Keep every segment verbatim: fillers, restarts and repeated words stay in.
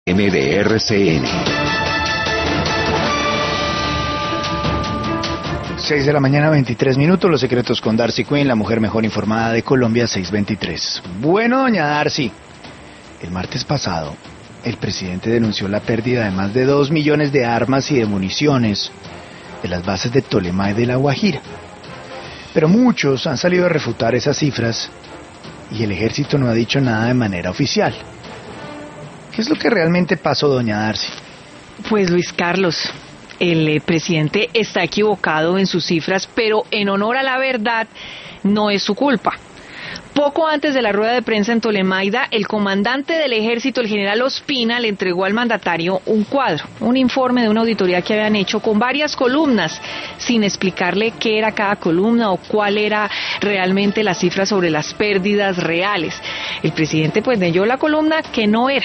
M de R C N. seis de la mañana, veintitrés minutos, Los Secretos con Darcy Quinn, la mujer mejor informada de Colombia, seis veintitrés. Bueno, doña Darcy, el martes pasado, el presidente denunció la pérdida de más de dos millones de armas y de municiones de las bases de Tolima y de La Guajira. Pero muchos han salido a refutar esas cifras y el ejército no ha dicho nada de manera oficial. ¿Qué es lo que realmente pasó, doña Darcy? Pues Luis Carlos, el eh, presidente está equivocado en sus cifras, pero en honor a la verdad no es su culpa. Poco antes de la rueda de prensa en Tolemaida, el comandante del ejército, el general Ospina, le entregó al mandatario un cuadro, un informe de una auditoría que habían hecho con varias columnas, sin explicarle qué era cada columna o cuál era realmente la cifra sobre las pérdidas reales. El presidente pues leyó la columna que no era.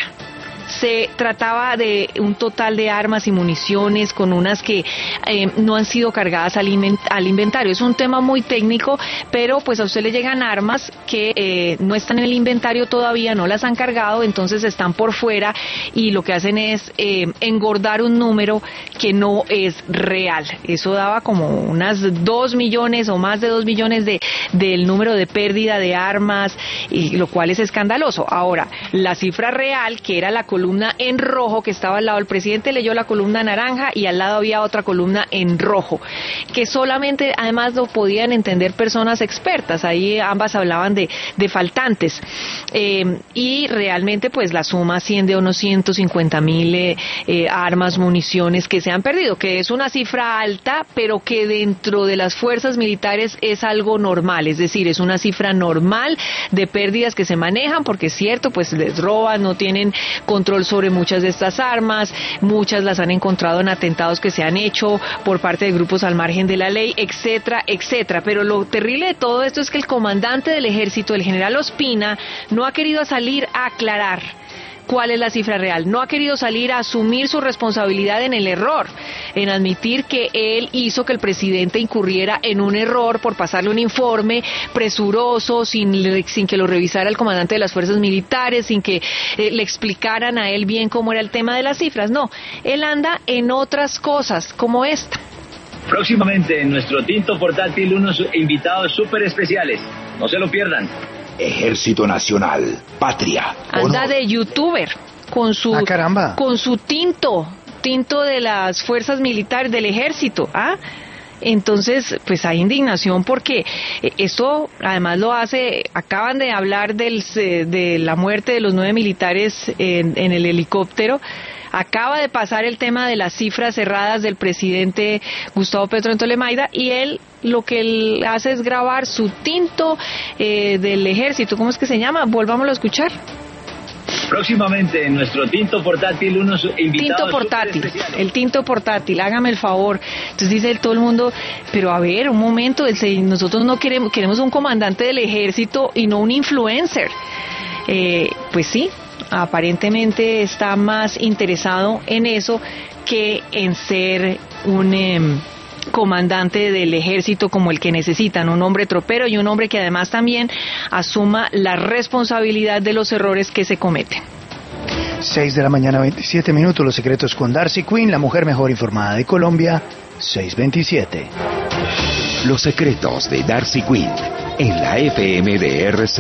Se trataba de un total de armas y municiones con unas que eh, no han sido cargadas al, invent al inventario. Es un tema muy técnico, pero pues a usted le llegan armas que eh, no están en el inventario todavía, no las han cargado, entonces están por fuera y lo que hacen es eh, engordar un número que no es real. Eso daba como unas dos millones o más de dos millones de, del número de pérdida de armas, y lo cual es escandaloso. Ahora, la cifra real, que era la columna en rojo que estaba al lado, el presidente leyó la columna naranja y al lado había otra columna en rojo, que solamente además lo podían entender personas expertas. Ahí ambas hablaban de, de faltantes, eh, y realmente pues la suma asciende a unos ciento cincuenta mil eh, eh, armas, municiones que se han perdido, que es una cifra alta, pero que dentro de las fuerzas militares es algo normal, es decir, es una cifra normal de pérdidas que se manejan, porque es cierto, pues les roban, no tienen control sobre muchas de estas armas, muchas las han encontrado en atentados que se han hecho por parte de grupos al margen de la ley, etcétera, etcétera. Pero lo terrible de todo esto es que el comandante del ejército, el general Ospina, no ha querido salir a aclarar cuál es la cifra real, no ha querido salir a asumir su responsabilidad en el error, en admitir que él hizo que el presidente incurriera en un error por pasarle un informe presuroso, sin, sin que lo revisara el comandante de las fuerzas militares, sin que eh, le explicaran a él bien cómo era el tema de las cifras. No, él anda en otras cosas, como esta. Próximamente en nuestro Tinto Portátil unos invitados súper especiales, no se lo pierdan. Ejército Nacional, Patria. Anda honor. de youtuber con su Ah, caramba. con su tinto, tinto de las fuerzas militares del ejército, ¿ah? Entonces, pues hay indignación porque esto además lo hace, acaban de hablar del, de la muerte de los nueve militares en, en el helicóptero. Acaba de pasar el tema de las cifras cerradas del presidente Gustavo Petro en Tolemaida y él lo que él hace es grabar su tinto eh, del ejército. ¿Cómo es que se llama? Volvámoslo a escuchar. Próximamente en nuestro Tinto Portátil unos invitados Tinto portátil, especiales. el tinto portátil, hágame el favor. Entonces dice todo el mundo, pero a ver, un momento, el, nosotros no queremos, queremos un comandante del ejército y no un influencer. Eh, pues sí, aparentemente está más interesado en eso que en ser un eh, comandante del ejército como el que necesitan, un hombre tropero y un hombre que además también asuma la responsabilidad de los errores que se cometen. seis de la mañana, veintisiete minutos, Los Secretos con Darcy Quinn, la mujer mejor informada de Colombia, seis veintisiete. Los Secretos de Darcy Quinn, en la F M de R C N.